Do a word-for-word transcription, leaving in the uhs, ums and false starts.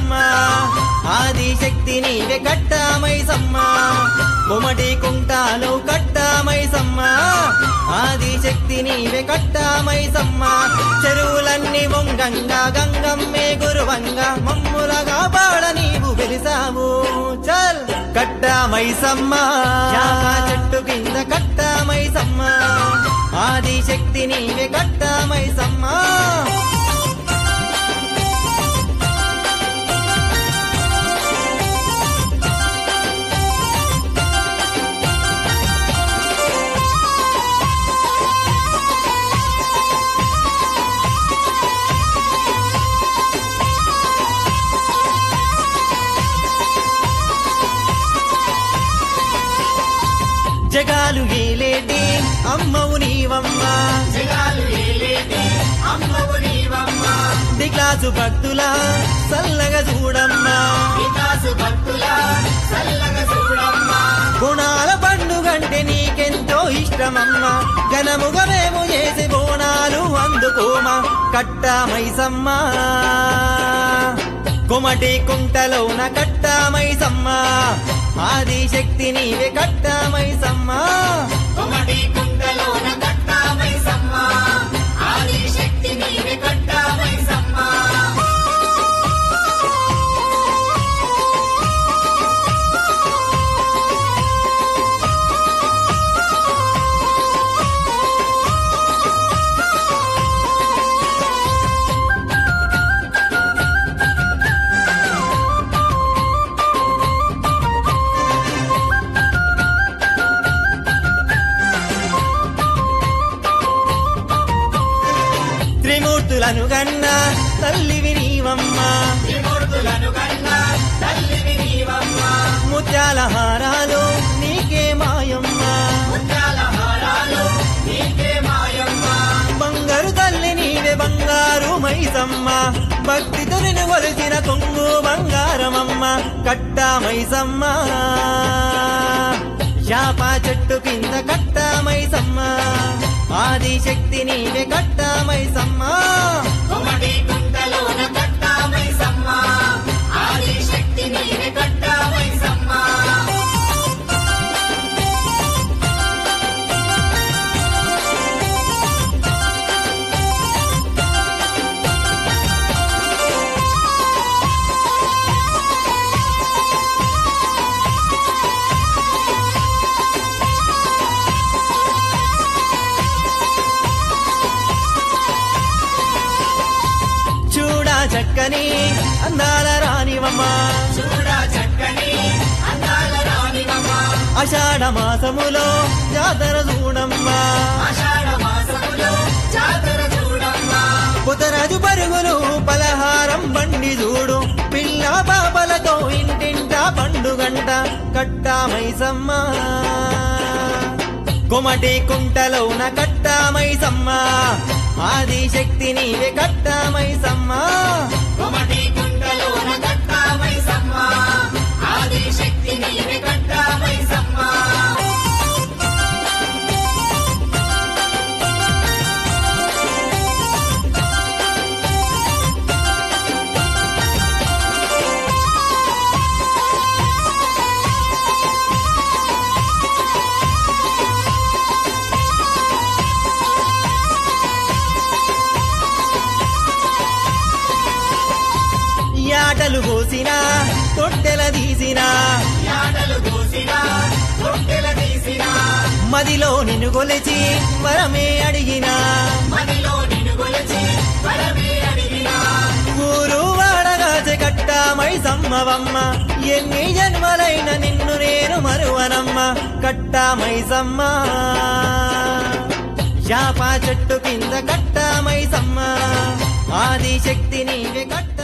మైసమ్మ ఆదిశక్తి నీవే కట్టా మైసమ్మ గుమ్మడి కుంటాలు కట్టా మైసమ్మ ఆదిశక్తి నీవే కట్టా మైసమ్మ చెరువులన్నీ వంగంగా గంగమ్మే గురువంగా మమ్ములగా పాడ నీవు వెలిసావు చల్ కట్టా మైసమ్మ చెట్టు కింద కట్టా మైసమ్మ ఆదిశక్తి నీవే కట్టా మైసమ్మ జగాలు ఏలేటి అమ్మవు నీవమ్మ జగాలు ఏలేటి అమ్మవు నీవమ్మ దిక్లాసు భక్తుల సల్లగా చూడమ్మా వికాసు భక్తుల సల్లగా చూడమ్మ గుణాల పండుగంటే నీకెంతో ఇష్టమమ్మ ఘనముగా మేము చేసే బోనాలు అందుకోమా కట్టా మైసమ్మ గుమ్మడి కుంటలోన కట్టా మైసమ్మ ఆదిశక్తి నీవే కట్టా మైసమ్మ గుమ్మడి కుంటలోన కట్టా మైసమ్మ ఆదిశక్తి నీవే కట్టా మైసమ్మ త్రిమూర్తులను గన్నా తల్లివి నీవమ్మ త్రిమూర్తులను కన్నా తల్లివి నీవమ్మ ముత్యాల హారాలు నీకే మాయమ్మ ముత్యాల హారాలు నీకే మాయమ్మ బంగారు తల్లి నీవే బంగారు మైసమ్మ భక్తితో నిన్ను కొలిచిన కొంగు బంగారమమ్మ కట్టా మైసమ్మ శాప చెట్టు కింద కట్టా మైసమ్మ ఆదిశక్తి నీవే కట్టా మైసమ్మ గుమ్మడి కుంటలోన కట్టా మైసమ్మ ఆదిశక్తి నీవే కట్టా మైసమ్మ చూడా చక్కని అందాల రానివమ్మ చూడా చక్కని అందాల రాణివమ్మ ఆషాఢ మాసములో జాతర చూడమ్మా ఆషాఢ మాసములో జాతర చూడమ్మ పుతరాజు పరుగులు పలహారం బండి చూడు పిల్ల పాపలతో ఇంటింటా పండుగంట కట్టా మైసమ్మ గుమ్మడి కుంటలోన కట్టా మైసమ్మ ఆదిశక్తి నీవే కట్టా మైసమ్మ గుమ్మడి కుంటలోన కట్టా మైసమ్మ ఆదిశక్తి నీవే కట్టా మైసమ్మ యాటలు కోసినా తొట్టెల తీసినా యాటలు కోసినా తొట్టెల తీసినా మదిలో నిన్ను కొలిచి వరమే అడిగినా మదిలో నిన్ను కొలిచి వరమే అడిగినా ఊరు వాడగాచె కట్టా మైసమ్మవమ్మ ఎన్ని జన్మలైన నిన్ను నేను మరువనమ్మ కట్టా మైసమ్మ శాప చెట్టు కింద కట్టా మైసమ్మ ఆదిశక్తి నీవే కట్టా